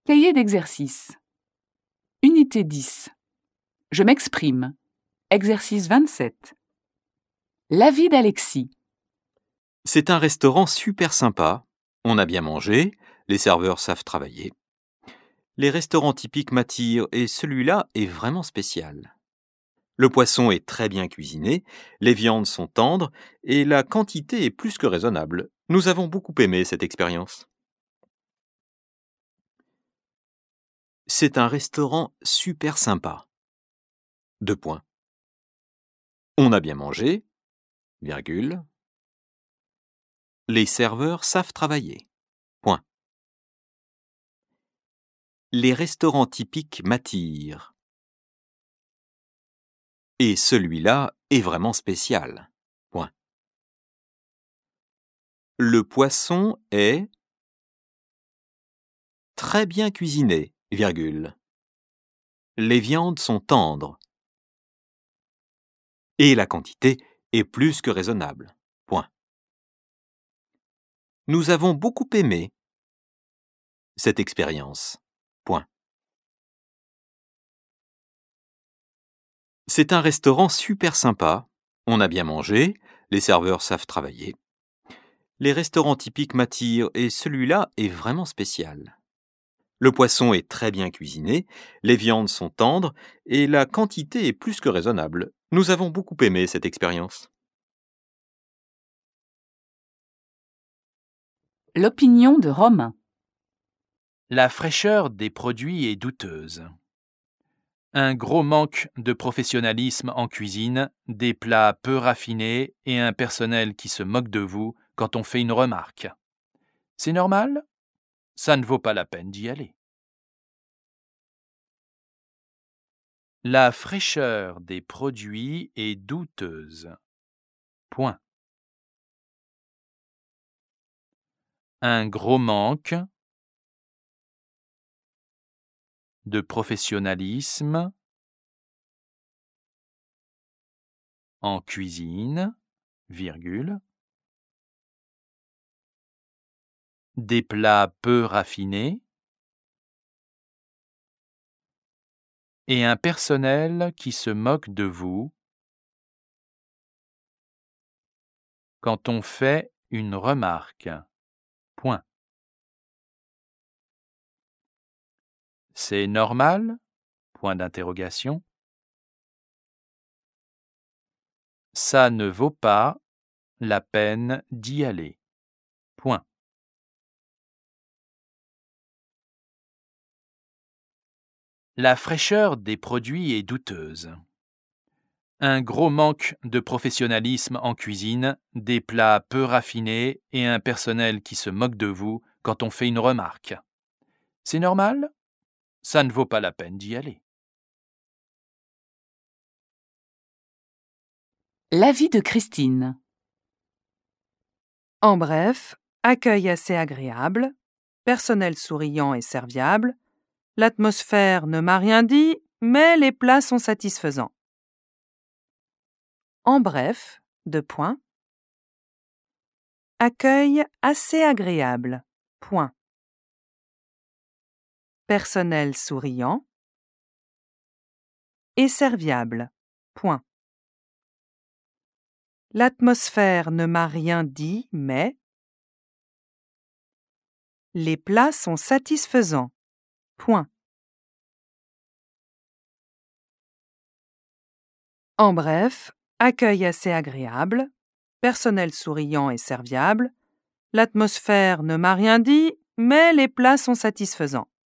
Cahier d'exercice. Unité 10. Je m'exprime. Exercice 27. L'avis d'Alexis. C'est un restaurant super sympa. On a bien mangé, les serveurs savent travailler. Les restaurants typiques m'attirent et celui-là est vraiment spécial. Le poisson est très bien cuisiné, les viandes sont tendres et la quantité est plus que raisonnable. Nous avons beaucoup aimé cette expérience. C'est un restaurant super sympa. 2 points. On a bien mangé, virgule. Les serveurs savent travailler. Point. Les restaurants typiques m'attirent. Et celui-là est vraiment spécial. Point. Le poisson est très bien cuisiné, virgule. Les viandes sont tendres. Et la quantité est plus que raisonnable. Point. Nous avons beaucoup aimé cette expérience. Point. C'est un restaurant super sympa. On a bien mangé, les serveurs savent travailler. Les restaurants typiques m'attirent et celui-là est vraiment spécial. Le poisson est très bien cuisiné, les viandes sont tendres et la quantité est plus que raisonnable. Nous avons beaucoup aimé cette expérience. L'opinion de Romain. La fraîcheur des produits est douteuse. Un gros manque de professionnalisme en cuisine, des plats peu raffinés et un personnel qui se moque de vous quand on fait une remarque. C'est normal ? Ça ne vaut pas la peine d'y aller. La fraîcheur des produits est douteuse. Point. Un gros manque de professionnalisme en cuisine, virgule. Des plats peu raffinés et un personnel qui se moque de vous quand on fait une remarque. Point. C'est normal ? Point d'interrogation. Ça ne vaut pas la peine d'y aller. Point. La fraîcheur des produits est douteuse. Un gros manque de professionnalisme en cuisine, des plats peu raffinés et un personnel qui se moque de vous quand on fait une remarque. C'est normal ? Ça ne vaut pas la peine d'y aller. L'avis de Christine. En bref, accueil assez agréable, personnel souriant et serviable, l'atmosphère ne m'a rien dit, mais les plats sont satisfaisants. En bref, 2 points. Accueil assez agréable. Point. Personnel souriant et serviable. Point. L'atmosphère ne m'a rien dit, mais les plats sont satisfaisants. Point. En bref, accueil assez agréable, personnel souriant et serviable, l'atmosphère ne m'a rien dit, mais les plats sont satisfaisants.